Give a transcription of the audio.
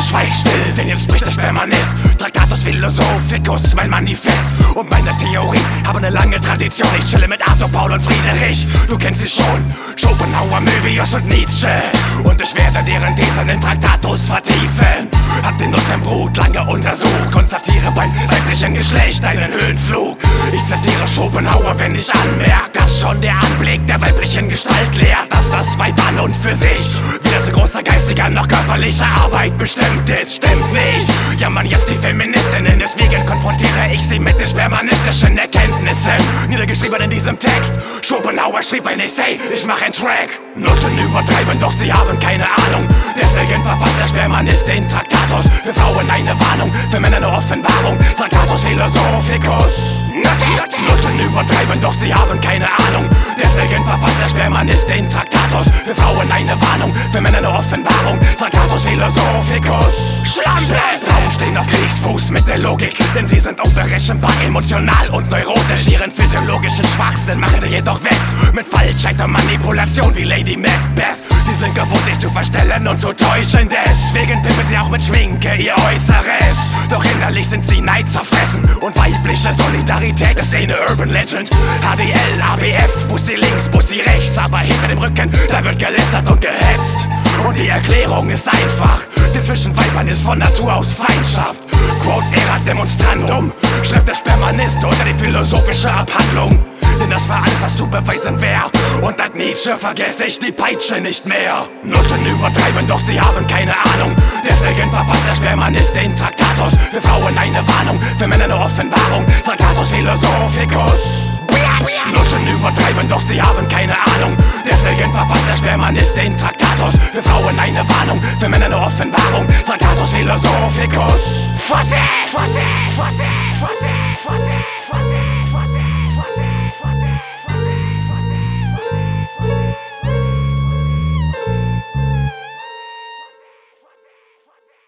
schweig still, denn jetzt spricht der Spermanist. Tractatus Philosophicus, mein Manifest. Und meine Theorie haben eine lange Tradition. Ich chille mit Arthur, Paul und Friedrich. Du kennst sie schon, Schopenhauer, Möbius und Nietzsche. Und ich werde deren Thesen in Tractatus vertiefen. Hab den Nutzernbrut lange untersucht, konstatiere beim weiblichen Geschlecht einen Höhenflug. Ich zitiere Schopenhauer, wenn ich anmerk, dass schon der Anblick der weiblichen Gestalt lehrt, dass das Weib an und für sich weder zu großer geistiger noch körperlicher Arbeit bestimmt ist. Stimmt nicht, jammern jetzt die Feministinnen, deswegen konfrontiere ich sie mit den spermanistischen Erkenntnissen. Niedergeschrieben in diesem Text, Schopenhauer schrieb ein Essay, ich mach ein Track. Nutten übertreiben, doch sie haben keine Ahnung. Deswegen verfasst der Spermanist den Tractatus. Für Frauen eine Warnung, für Männer eine Offenbarung. Tractatus Philosophicus. Nutten übertreiben, doch sie haben keine Ahnung. Deswegen verfasst der Spermanist den Tractatus. Für Frauen eine Warnung, für Männer eine Offenbarung. Tractatus Philosophicus. Frauen stehen auf Kriegsfuß mit der Logik, denn sie sind unberechenbar, emotional und neurotisch. Ihren physiologischen Schwachsinn machen sie jedoch weg mit Falschheit und Manipulation wie Lady Macbeth. Sie sind gewohnt, sich zu verstellen und zu täuschen. Deswegen pimpeln sie auch mit Schminke ihr Äußeres. Doch innerlich sind sie neidzerfressen. Und weibliche Solidarität ist eine Urban Legend. HDL, ABF, Bussi links, Bussi rechts. Aber hinter dem Rücken, da wird gelästert und gehetzt. Und die Erklärung ist einfach, denn zwischen Weibern ist von Natur aus Feindschaft. Quote erat demonstrandum, schreibt der Spermanist unter die philosophische Abhandlung. Denn das war alles, was zu beweisen wär. Und dank Nietzsche vergesse ich die Peitsche nicht mehr. Nutten übertreiben, doch sie haben keine Ahnung. Deswegen verfasst der Spermanist den Tractatus. Für Frauen eine Warnung, für Männer eine Offenbarung. Tractatus Philosophicus. Nutten übertreiben, doch sie haben keine Ahnung. Deswegen verfasst der Spermanist den Tractatus. Für Frauen eine Warnung, für Männer eine Offenbarung. Tractatus Philosophicus. Vorsicht! Vorsicht! Vorsicht! Vorsicht! Vorsicht!